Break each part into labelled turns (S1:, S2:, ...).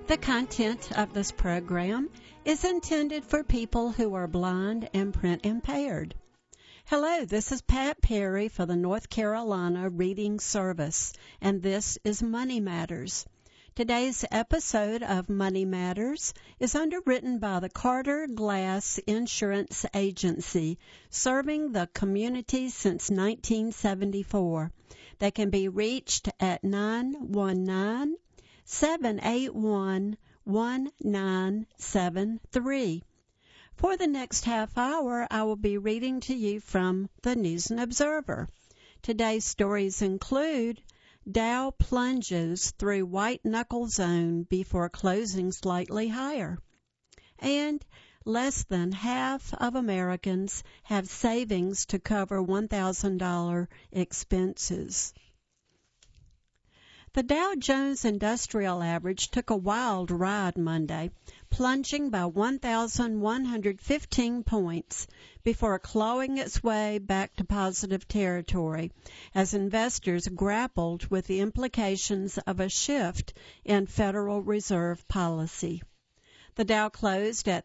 S1: The content of this program is intended for people who are blind and print impaired. Hello, this is Pat Perry for the North Carolina Reading Service, and this is Money Matters. Today's episode of Money Matters is underwritten by the Carter Glass Insurance Agency, serving the community since 1974. They can be reached at 919-781-1973. For the next half hour, I will be reading to you from the News and Observer. Today's stories include Dow plunges through white knuckle zone before closing slightly higher, and less than half of Americans have savings to cover $1,000 expenses. The Dow Jones Industrial Average took a wild ride Monday, plunging by 1,115 points before clawing its way back to positive territory as investors grappled with the implications of a shift in Federal Reserve policy. The Dow closed at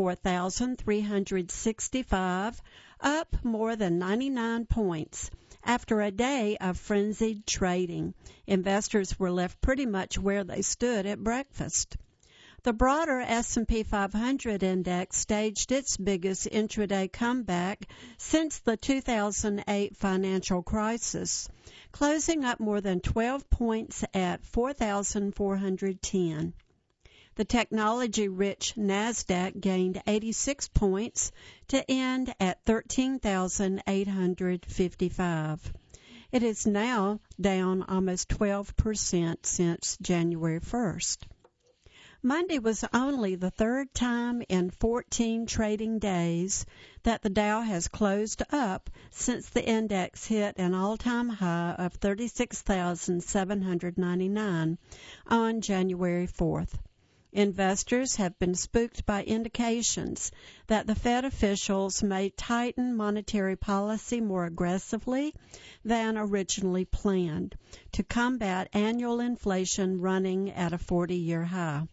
S1: 34,365, up more than 99 points. After a day of frenzied trading, investors were left pretty much where they stood at breakfast. The broader S&P 500 index staged its biggest intraday comeback since the 2008 financial crisis, closing up more than 12 points at 4,410. The technology-rich NASDAQ gained 86 points to end at 13,855. It is now down almost 12% since January 1st. Monday was only the third time in 14 trading days that the Dow has closed up since the index hit an all-time high of 36,799 on January 4th. Investors have been spooked by indications that the Fed officials may tighten monetary policy more aggressively than originally planned to combat annual inflation running at a 40-year high.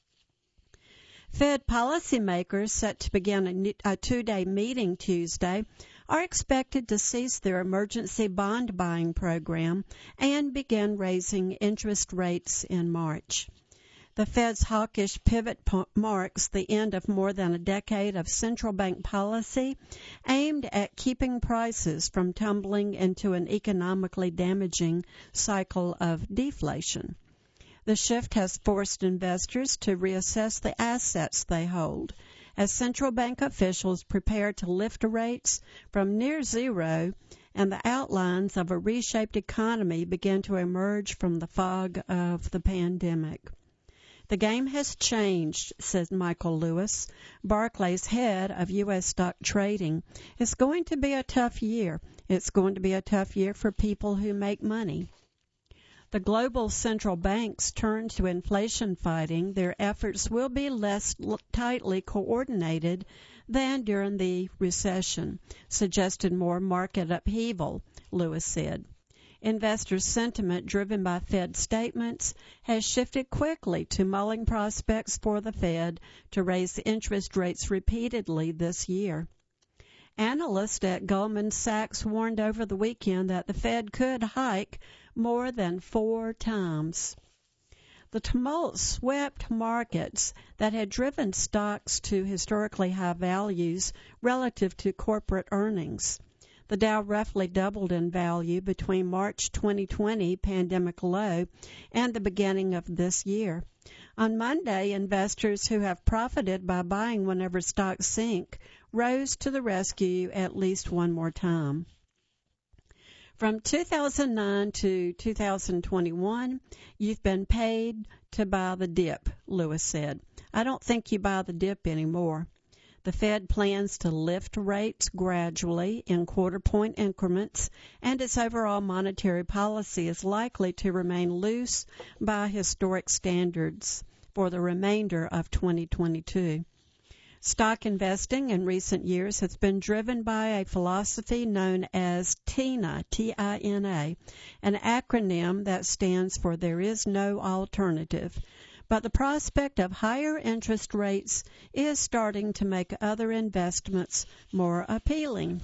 S1: Fed policymakers set to begin a two-day meeting Tuesday are expected to cease their emergency bond buying program and begin raising interest rates in March. The Fed's hawkish pivot marks the end of more than a decade of central bank policy aimed at keeping prices from tumbling into an economically damaging cycle of deflation. The shift has forced investors to reassess the assets they hold as central bank officials prepare to lift rates from near zero and the outlines of a reshaped economy begin to emerge from the fog of the pandemic. The game has changed, says Michael Lewis, Barclays head of U.S. stock trading. It's going to be a tough year. It's going to be a tough year for people who make money. The global central banks turn to inflation fighting. Their efforts will be less tightly coordinated than during the recession, suggested more market upheaval, Lewis said. Investor sentiment driven by Fed statements has shifted quickly to mulling prospects for the Fed to raise interest rates repeatedly this year. Analysts at Goldman Sachs warned over the weekend that the Fed could hike more than 4 times. The tumult swept markets that had driven stocks to historically high values relative to corporate earnings. The Dow roughly doubled in value between March 2020 pandemic low and the beginning of this year. On Monday, investors who have profited by buying whenever stocks sink rose to the rescue at least one more time. From 2009 to 2021, you've been paid to buy the dip, Lewis said. I don't think you buy the dip anymore. The Fed plans to lift rates gradually in quarter-point increments, and its overall monetary policy is likely to remain loose by historic standards for the remainder of 2022. Stock investing in recent years has been driven by a philosophy known as TINA, T-I-N-A, an acronym that stands for There Is No Alternative. but the prospect of higher interest rates is starting to make other investments more appealing.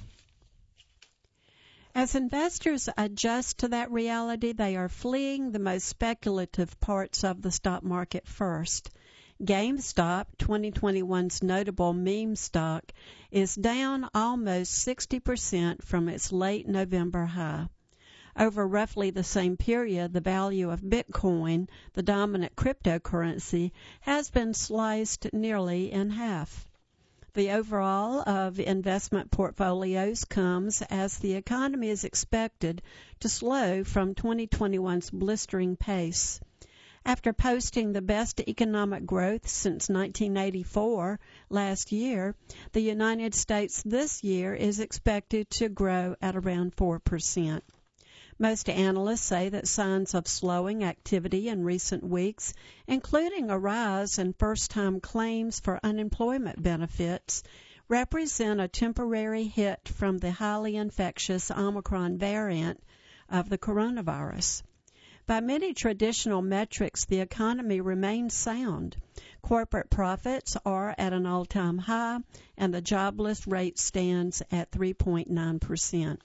S1: As investors adjust to that reality, they are fleeing the most speculative parts of the stock market first. GameStop, 2021's notable meme stock, is down almost 60% from its late November high. Over roughly the same period, the value of Bitcoin, the dominant cryptocurrency, has been sliced nearly in half. The overall of investment portfolios comes as the economy is expected to slow from 2021's blistering pace. After posting the best economic growth since 1984 last year, the United States this year is expected to grow at around 4%. Most analysts say that signs of slowing activity in recent weeks, including a rise in first-time claims for unemployment benefits, represent a temporary hit from the highly infectious Omicron variant of the coronavirus. By many traditional metrics, the economy remains sound. Corporate profits are at an all-time high, and the jobless rate stands at 3.9%.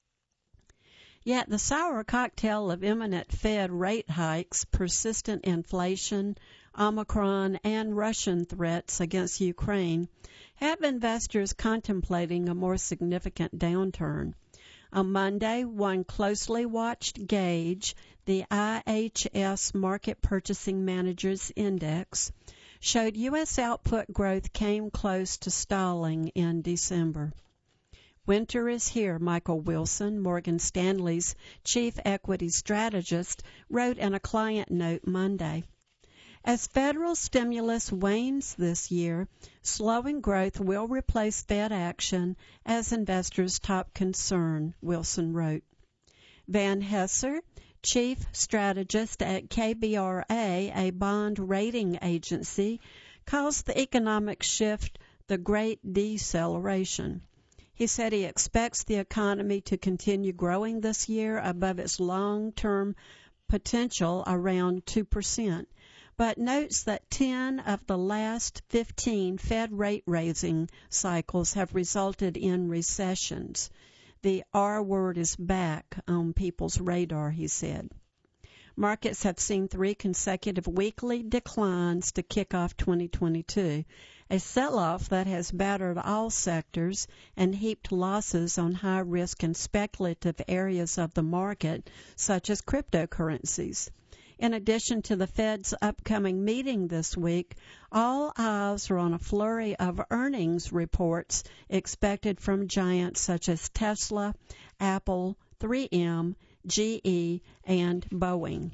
S1: Yet the sour cocktail of imminent Fed rate hikes, persistent inflation, Omicron, and Russian threats against Ukraine have investors contemplating a more significant downturn. On Monday, one closely watched gauge, the IHS Market Purchasing Managers Index, showed U.S. output growth came close to stalling in December. Winter is here, Michael Wilson, Morgan Stanley's chief equity strategist, wrote in a client note Monday. As federal stimulus wanes this year, slowing growth will replace Fed action as investors' top concern, Wilson wrote. Van Hesser, chief strategist at KBRA, a bond rating agency, calls the economic shift the Great Deceleration. He said he expects the economy to continue growing this year above its long-term potential around 2%, but notes that 10 of the last 15 Fed rate-raising cycles have resulted in recessions. The R word is back on people's radar, he said. Markets have seen 3 consecutive weekly declines to kick off 2022, a sell-off that has battered all sectors and heaped losses on high-risk and speculative areas of the market, such as cryptocurrencies. In addition to the Fed's upcoming meeting this week, all eyes are on a flurry of earnings reports expected from giants such as Tesla, Apple, 3M, GE, and Boeing.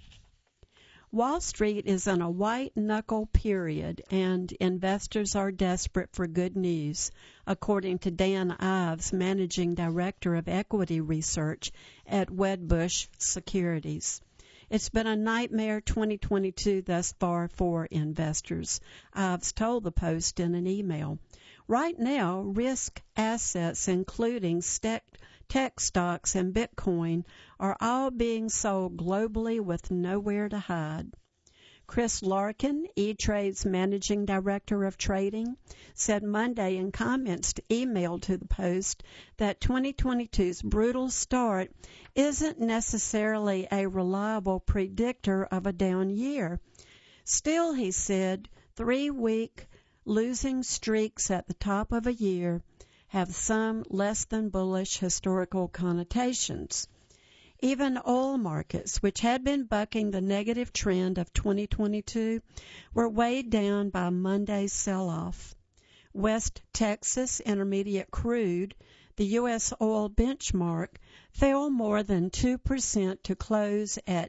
S1: Wall Street is in a white-knuckle period, and investors are desperate for good news, according to Dan Ives, Managing Director of Equity Research at Wedbush Securities. It's been a nightmare 2022 thus far for investors, Ives told the Post in an email. Right now, risk assets, including tech stocks and Bitcoin, are all being sold globally with nowhere to hide. Chris Larkin, E-Trade's Managing Director of Trading, said Monday in comments to email to the Post that 2022's brutal start isn't necessarily a reliable predictor of a down year. Still, he said, 3-week losing streaks at the top of a year have some less than bullish historical connotations. Even oil markets, which had been bucking the negative trend of 2022, were weighed down by Monday's sell-off. West Texas Intermediate crude, the U.S. oil benchmark, fell more than 2% to close at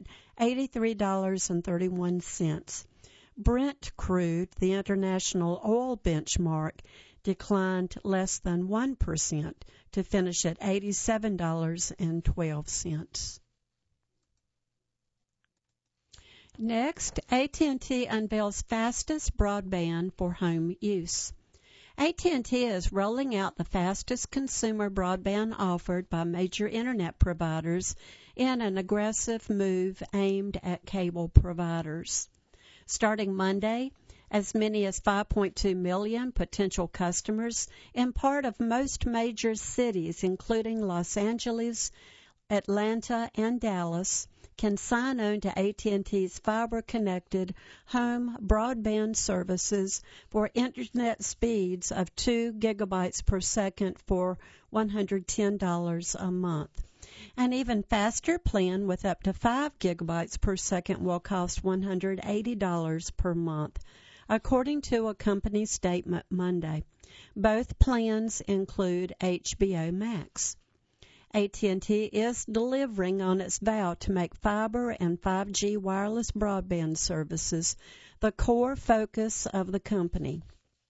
S1: $83.31. Brent crude, the international oil benchmark, declined less than 1% to finish at $87.12. Next, AT&T unveils fastest broadband for home use. AT&T is rolling out the fastest consumer broadband offered by major internet providers in an aggressive move aimed at cable providers. Starting Monday, as many as 5.2 million potential customers in part of most major cities, including Los Angeles, Atlanta, and Dallas, can sign on to AT&T's fiber-connected home broadband services for Internet speeds of 2 gigabytes per second for $110 a month. An even faster plan with up to 5 gigabytes per second will cost $180 per month, according to a company statement Monday. Both plans include HBO Max. AT&T is delivering on its vow to make fiber and 5G wireless broadband services the core focus of the company.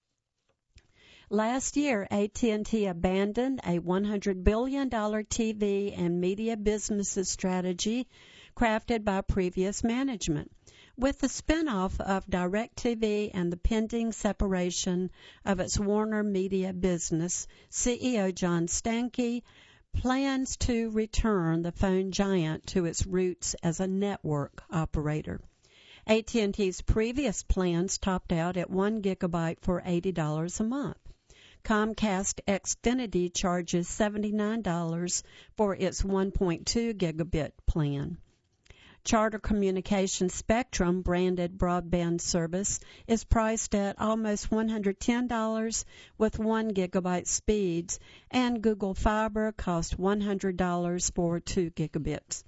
S1: Last year, AT&T abandoned a $100 billion TV and media businesses strategy crafted by previous management. With the spinoff of DirecTV and the pending separation of its Warner Media business, CEO John Stankey plans to return the phone giant to its roots as a network operator. AT&T's previous plans topped out at 1 gigabyte for $80 a month. Comcast Xfinity charges $79 for its 1.2 gigabit plan. Charter Communications Spectrum branded broadband service is priced at almost $110 with 1 gigabyte speeds, and Google Fiber costs $100 for 2 gigabits.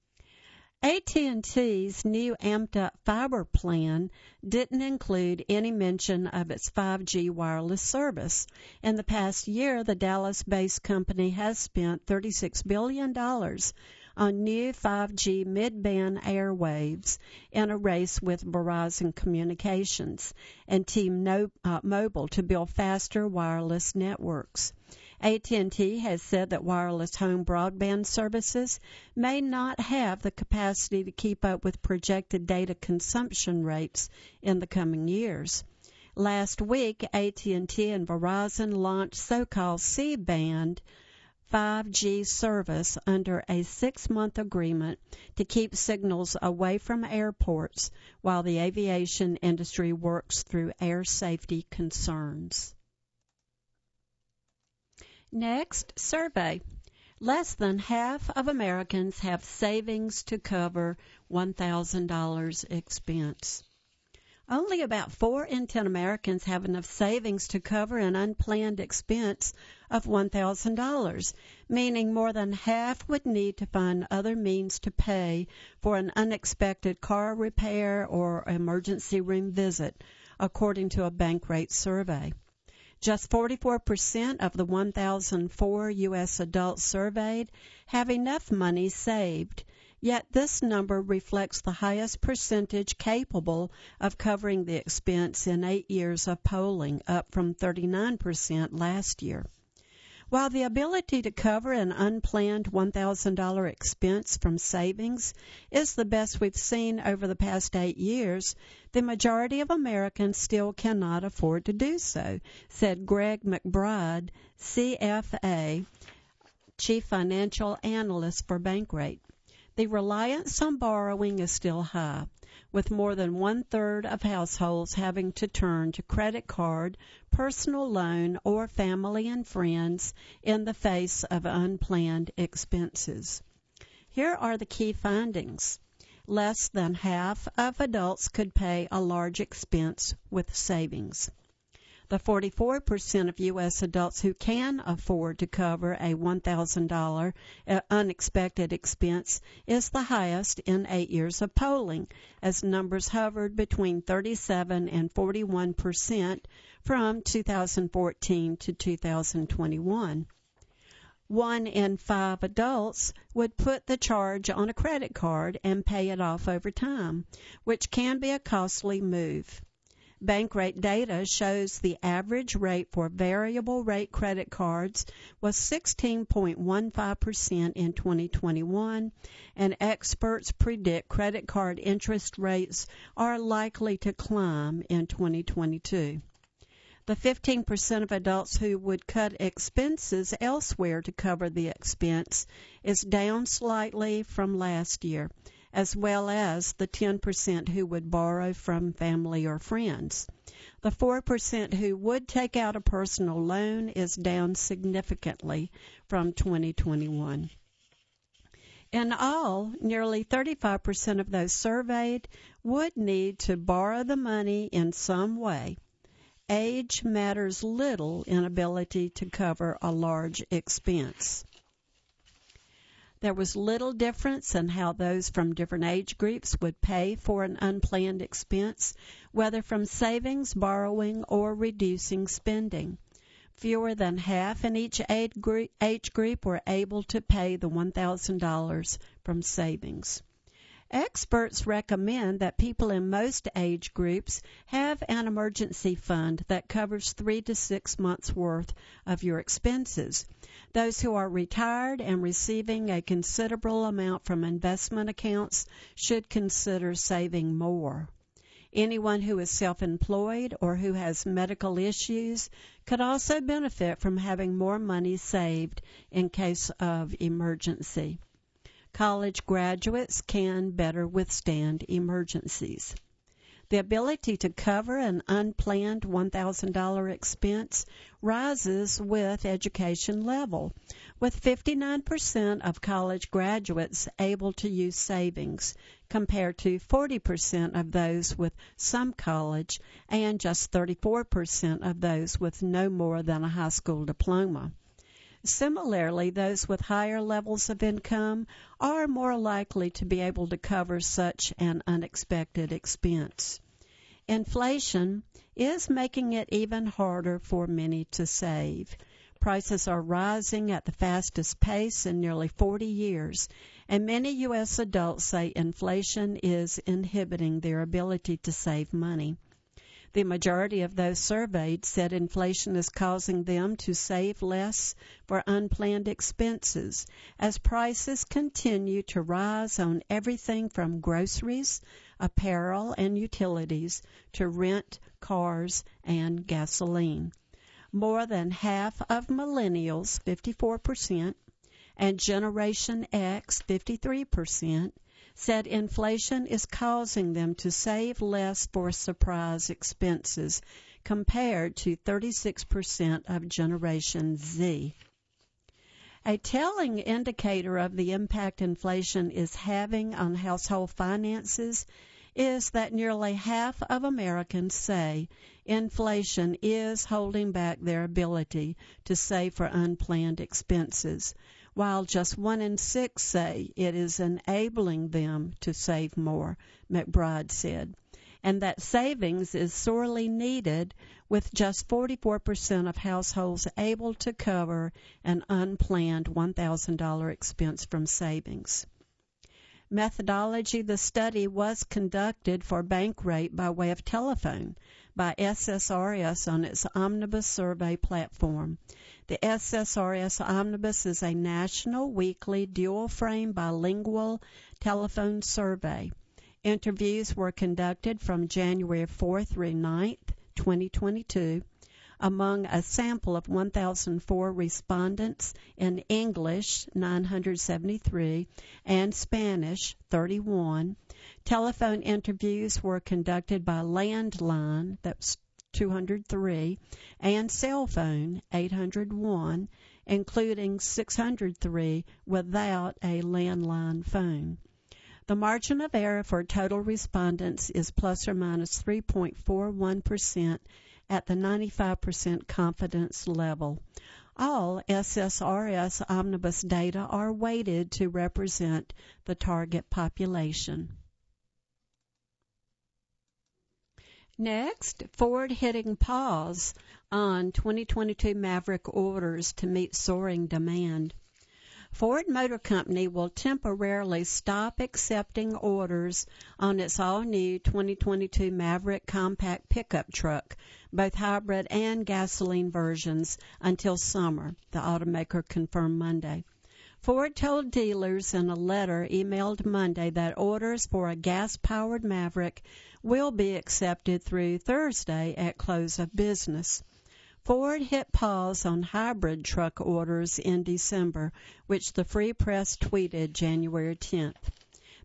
S1: AT&T's new amped-up fiber plan didn't include any mention of its 5G wireless service. In the past year, the Dallas-based company has spent $36 billion on new 5G mid-band airwaves in a race with Verizon Communications and T-Mobile to build faster wireless networks. AT&T has said that wireless home broadband services may not have the capacity to keep up with projected data consumption rates in the coming years. Last week, AT&T and Verizon launched so-called C-band 5G service under a 6-month agreement to keep signals away from airports while the aviation industry works through air safety concerns. Next, survey. Less than half of Americans have savings to cover $1,000 expense. Only about 4 in 10 Americans have enough savings to cover an unplanned expense of $1,000, meaning more than half would need to find other means to pay for an unexpected car repair or emergency room visit, according to a Bankrate survey. Just 44% of the 1,004 U.S. adults surveyed have enough money saved. Yet this number reflects the highest percentage capable of covering the expense in 8 years of polling, up from 39% last year. While the ability to cover an unplanned $1,000 expense from savings is the best we've seen over the past 8 years, the majority of Americans still cannot afford to do so, said Greg McBride, CFA, Chief Financial Analyst for Bankrate. The reliance on borrowing is still high, with more than 1/3 of households having to turn to credit card, personal loan, or family and friends in the face of unplanned expenses. Here are the key findings. Less than half of adults could pay a large expense with savings. The 44% of U.S. adults who can afford to cover a $1,000 unexpected expense is the highest in 8 years of polling, as numbers hovered between 37 and 41% from 2014 to 2021. 1 in 5 adults would put the charge on a credit card and pay it off over time, which can be a costly move. Bankrate data shows the average rate for variable rate credit cards was 16.15% in 2021, and experts predict credit card interest rates are likely to climb in 2022. The 15% of adults who would cut expenses elsewhere to cover the expense is down slightly from last year. as well as the 10% who would borrow from family or friends. The 4% who would take out a personal loan is down significantly from 2021. In all, nearly 35% of those surveyed would need to borrow the money in some way. Age matters little in ability to cover a large expense. There was little difference in how those from different age groups would pay for an unplanned expense, whether from savings, borrowing, or reducing spending. Fewer than half in each age group were able to pay the $1,000 from savings. Experts recommend that people in most age groups have an emergency fund that covers 3 to 6 months' worth of your expenses. Those who are retired and receiving a considerable amount from investment accounts should consider saving more. Anyone who is self-employed or who has medical issues could also benefit from having more money saved in case of emergency. College graduates can better withstand emergencies. The ability to cover an unplanned $1,000 expense rises with education level, with 59% of college graduates able to use savings, compared to 40% of those with some college and just 34% of those with no more than a high school diploma. Similarly, those with higher levels of income are more likely to be able to cover such an unexpected expense. Inflation is making it even harder for many to save. Prices are rising at the fastest pace in nearly 40 years, and many U.S. adults say inflation is inhibiting their ability to save money. The majority of those surveyed said inflation is causing them to save less for unplanned expenses as prices continue to rise on everything from groceries, apparel, and utilities to rent, cars, and gasoline. More than half of millennials, 54%, and Generation X, 53%, said inflation is causing them to save less for surprise expenses, compared to 36% of Generation Z. A telling indicator of the impact inflation is having on household finances is that nearly half of Americans say inflation is holding back their ability to save for unplanned expenses, while just 1 in 6 say it is enabling them to save more, McBride said, and that savings is sorely needed, with just 44% of households able to cover an unplanned $1,000 expense from savings. Methodology: the study was conducted for Bankrate by way of telephone by SSRS on its Omnibus survey platform. The SSRS Omnibus is a national, weekly, dual-frame, bilingual telephone survey. Interviews were conducted from January 4th through 9th, 2022, among a sample of 1,004 respondents in English, 973, and Spanish, 31. Telephone interviews were conducted by landline, that's 203, and cell phone, 801, including 603 without a landline phone. The margin of error for total respondents is plus or minus 3.41% at the 95% confidence level. All SSRS Omnibus data are weighted to represent the target population. Next, Ford hitting pause on 2022 Maverick orders to meet soaring demand. Ford Motor Company will temporarily stop accepting orders on its all-new 2022 Maverick compact pickup truck, both hybrid and gasoline versions, until summer, the automaker confirmed Monday. Ford told dealers in a letter emailed Monday that orders for a gas-powered Maverick will be accepted through Thursday at close of business. Ford hit pause on hybrid truck orders in December, which the Free Press tweeted January 10th.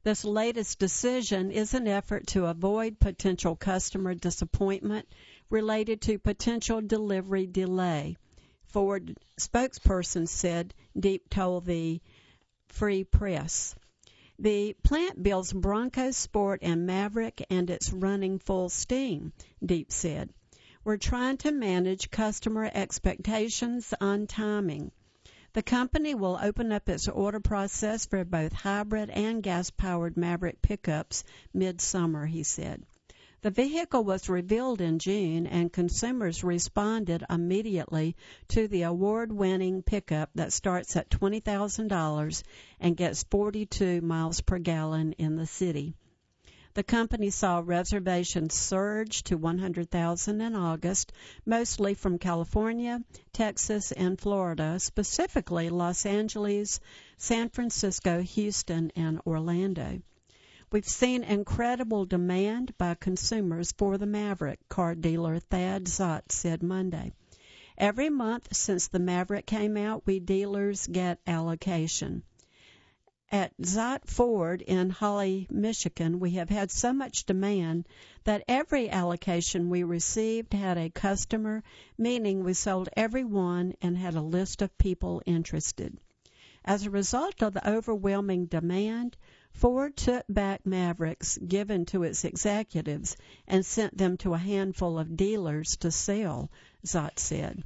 S1: This latest decision is an effort to avoid potential customer disappointment related to potential delivery delay, Ford spokesperson said, Deep told the Free Press. The plant builds Bronco Sport and Maverick, and it's running full steam, Deep said. We're trying to manage customer expectations on timing. The company will open up its order process for both hybrid and gas-powered Maverick pickups mid-summer, he said. The vehicle was revealed in June, and consumers responded immediately to the award-winning pickup that starts at $20,000 and gets 42 miles per gallon in the city. The company saw reservations surge to 100,000 in August, mostly from California, Texas, and Florida, specifically Los Angeles, San Francisco, Houston, and Orlando. We've seen incredible demand by consumers for the Maverick, car dealer Thad Zott said Monday. Every month since the Maverick came out, we dealers get allocation. At Zott Ford in Holly, Michigan, we have had so much demand that every allocation we received had a customer, meaning we sold every one and had a list of people interested. As a result of the overwhelming demand, Ford took back Mavericks given to its executives and sent them to a handful of dealers to sell, Zott said.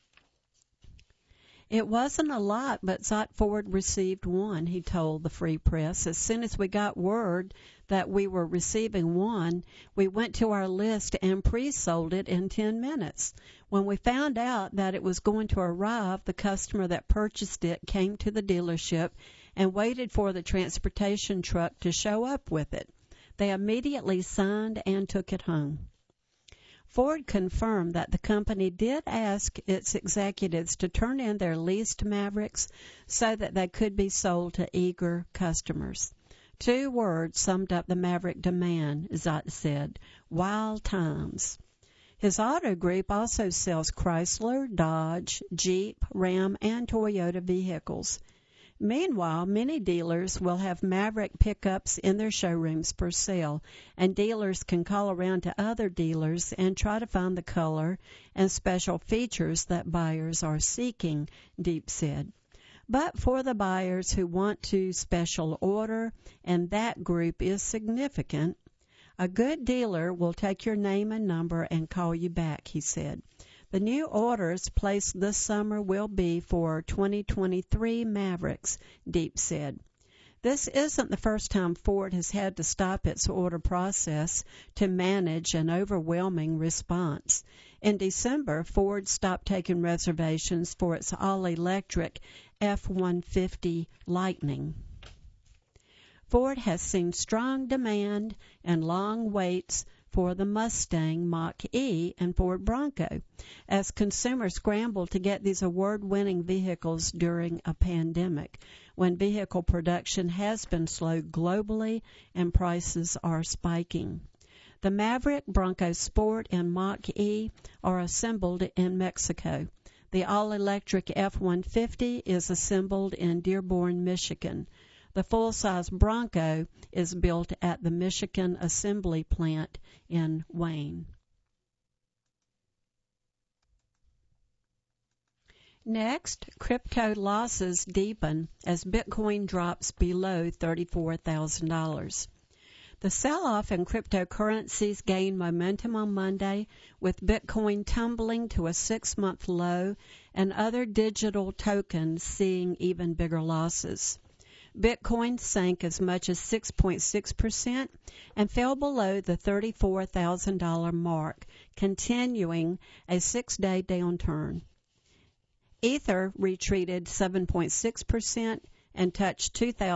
S1: It wasn't a lot, but Zott Ford received one, he told the Free Press. As soon as we got word that we were receiving one, we went to our list and pre-sold it in 10 minutes. When we found out that it was going to arrive, the customer that purchased it came to the dealership and waited for the transportation truck to show up with it. They immediately signed and took it home. Ford confirmed that the company did ask its executives to turn in their leased Mavericks so that they could be sold to eager customers. 2 words summed up the Maverick demand, Zott said, wild times. His auto group also sells Chrysler, Dodge, Jeep, Ram, and Toyota vehicles. Meanwhile, many dealers will have Maverick pickups in their showrooms for sale, and dealers can call around to other dealers and try to find the color and special features that buyers are seeking, Deep said. But for the buyers who want to special order, and that group is significant, a good dealer will take your name and number and call you back, he said. The new orders placed this summer will be for 2023 Mavericks, Deep said. This isn't the first time Ford has had to stop its order process to manage an overwhelming response. In December, Ford stopped taking reservations for its all-electric F-150 Lightning. Ford has seen strong demand and long waits for the Mustang Mach-E and Ford Bronco, as consumers scramble to get these award-winning vehicles during a pandemic, when vehicle production has been slow globally and prices are spiking. The Maverick, Bronco Sport, and Mach-E are assembled in Mexico. The all-electric F-150 is assembled in Dearborn, Michigan. The full-size Bronco is built at the Michigan Assembly Plant in Wayne. Next, crypto losses deepen as Bitcoin drops below $34,000. The sell-off in cryptocurrencies gained momentum on Monday, with Bitcoin tumbling to a 6-month low and other digital tokens seeing even bigger losses. Bitcoin sank as much as 6.6% and fell below the $34,000 mark, continuing a 6-day downturn. Ether retreated 7.6% and touched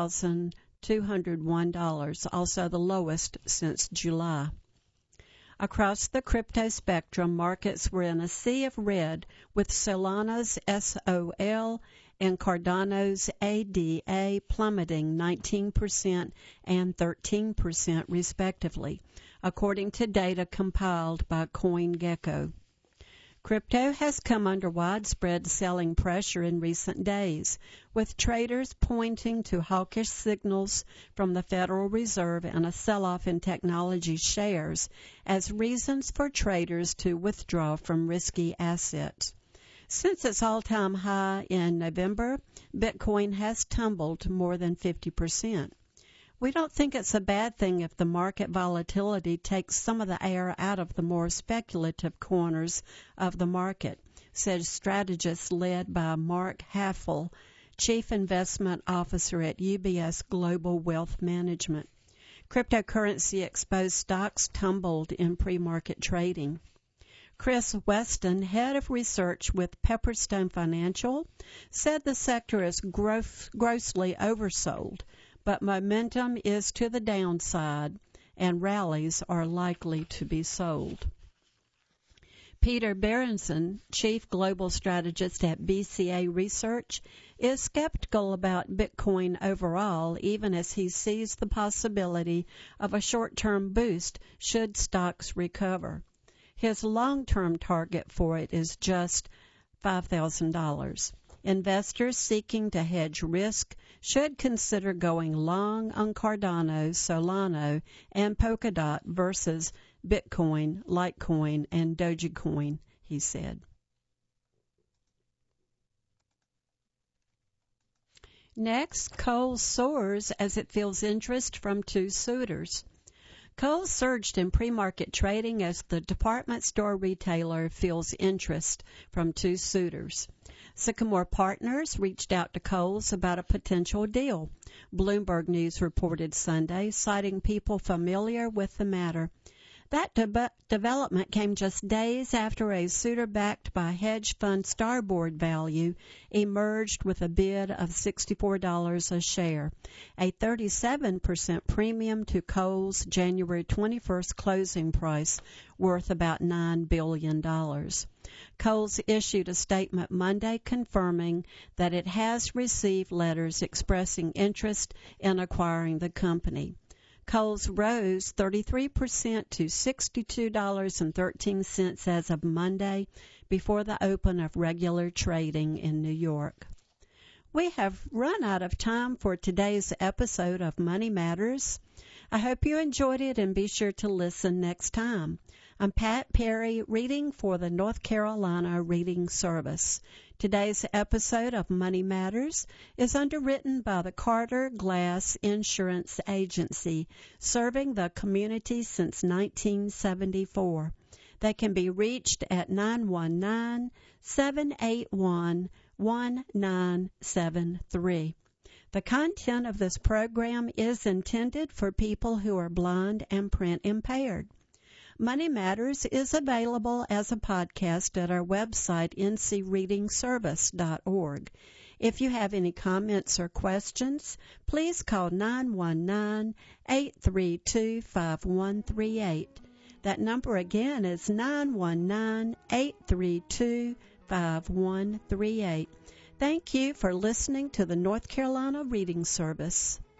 S1: $2,201, also the lowest since July. Across the crypto spectrum, markets were in a sea of red, with Solana's SOL and Cardano's ADA plummeting 19% and 13% respectively, according to data compiled by CoinGecko. Crypto has come under widespread selling pressure in recent days, with traders pointing to hawkish signals from the Federal Reserve and a sell-off in technology shares as reasons for traders to withdraw from risky assets. Since its all-time high in November, Bitcoin has tumbled more than 50%. We don't think it's a bad thing if the market volatility takes some of the air out of the more speculative corners of the market, said strategist led by Mark Haffel, Chief Investment Officer at UBS Global Wealth Management. Cryptocurrency-exposed stocks tumbled in pre-market trading. Chris Weston, head of research with Pepperstone Financial, said the sector is grossly oversold, but momentum is to the downside and rallies are likely to be sold. Peter Berenson, Chief Global Strategist at BCA Research, is skeptical about Bitcoin overall, even as he sees the possibility of a short-term boost should stocks recover. His long-term target for it is just $5,000. Investors seeking to hedge risk should consider going long on Cardano, Solana, and Polkadot versus Bitcoin, Litecoin, and Dogecoin, he said. Next, Kohl's soars as it feels interest from two suitors. Kohl's surged in pre-market trading as the department store retailer feels interest from two suitors. Sycamore Partners reached out to Kohl's about a potential deal, Bloomberg News reported Sunday, citing people familiar with the matter. That development came just days after a suitor backed by hedge fund Starboard Value emerged with a bid of $64 a share, a 37% premium to Kohl's January 21st closing price, worth about $9 billion. Kohl's issued a statement Monday confirming that it has received letters expressing interest in acquiring the company. Kohl's rose 33% to $62.13 as of Monday before the open of regular trading in New York. We have run out of time for today's episode of Money Matters. I hope you enjoyed it and be sure to listen next time. I'm Pat Perry, reading for the North Carolina Reading Service. Today's episode of Money Matters is underwritten by the Carter Glass Insurance Agency, serving the community since 1974. They can be reached at 919-781-1973. The content of this program is intended for people who are blind and print impaired. Money Matters is available as a podcast at our website, ncreadingservice.org. If you have any comments or questions, please call 919-832-5138. That number again is 919-832-5138. Thank you for listening to the North Carolina Reading Service.